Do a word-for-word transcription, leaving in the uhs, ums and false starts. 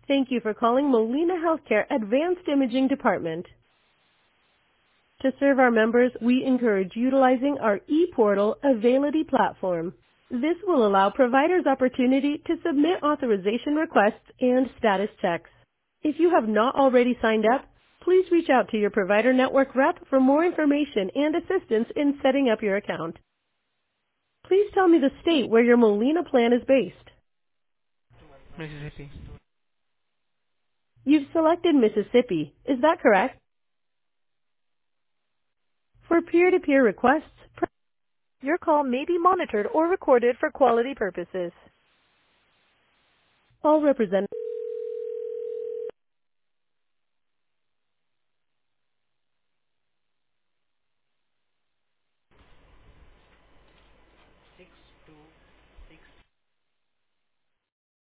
Thank you for calling Molina Healthcare Advanced Imaging Department. To serve our members, we encourage utilizing our e-portal Availity platform. This will allow providers opportunity to submit authorization requests and status checks. If you have not already signed up, please reach out to your provider network rep for more information and assistance in setting up your account. Please tell me the state where your Molina plan is based. Mississippi. You've selected Mississippi. Is that correct? For peer-to-peer requests, pr- your call may be monitored or recorded for quality purposes. All representatives